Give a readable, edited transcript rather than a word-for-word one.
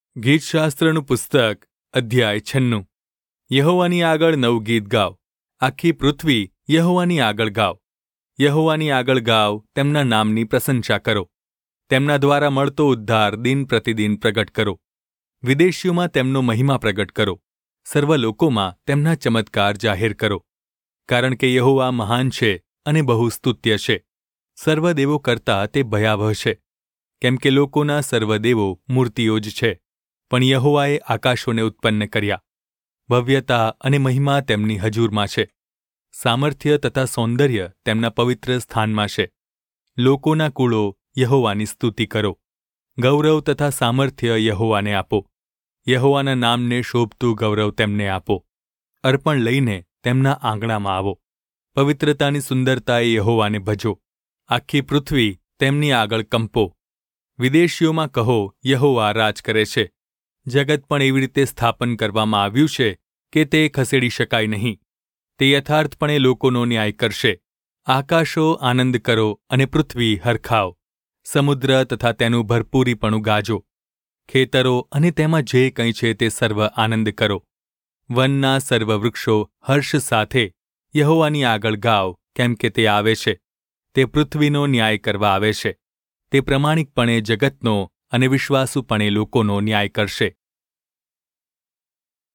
ગીતશાસ્ત્રનું પુસ્તક અધ્યાય 96 યહોવાની આગળ નવું ગીત ગાવ. આખી પૃથ્વી યહોવાની આગળ ગાવ. યહોવાની આગળ ગાવ, તેમના નામની પ્રશંસા કરો. તેમના દ્વારા મળતો ઉદ્ધાર દિન પ્રતિદિન પ્રગટ કરો. વિદેશીઓમાં તેમનો મહિમા પ્રગટ કરો. સર્વ લોકોમાં તેમના ચમત્કાર જાહેર કરો. કારણ કે યહોવા મહાન છે અને બહુ સ્તુત્ય છે. સર્વ દેવો કરતાં તે ભયાવહ છે. કેમ કે લોકોના સર્વ દેવો મૂર્તિઓ જ છે, પણ યહોવાએ આકાશોને ઉત્પન્ન કર્યા. ભવ્યતા અને મહિમા તેમની હજૂરમાં છે. સામર્થ્ય તથા સૌંદર્ય તેમના પવિત્ર સ્થાનમાં છે. લોકોના કુળો, યહોવાની સ્તુતિ કરો. ગૌરવ તથા સામર્થ્ય યહોવાને આપો. યહોવાના નામને શોભતું ગૌરવ તેમને આપો. અર્પણ લઈને તેમના આંગણામાં આવો. પવિત્રતાની સુંદરતાએ યહોવાને ભજો. આખી પૃથ્વી તેમની આગળ કંપો. વિદેશીઓમાં કહો, યહોવા રાજ કરે છે. જગત પણ એવી રીતે સ્થાપન કરવામાં આવ્યું છે કે તે ખસેડી શકાય નહીં. તે યથાર્થપણે લોકોનો ન્યાય કરશે. આકાશો આનંદ કરો અને પૃથ્વી હરખાવ. સમુદ્ર તથા તેનું ભરપૂરીપણું ગાજો. ખેતરો અને તેમાં જે કંઈ છે તે સર્વ આનંદ કરો. વનના સર્વ વૃક્ષો હર્ષ સાથે યહોવાની આગળ ગાવ, કેમ કે તે આવે છે. તે પૃથ્વીનો ન્યાય કરવા આવે છે. તે પ્રમાણિકપણે જગતનો અને વિશ્વાસુપણે લોકોનો ન્યાય કરશે.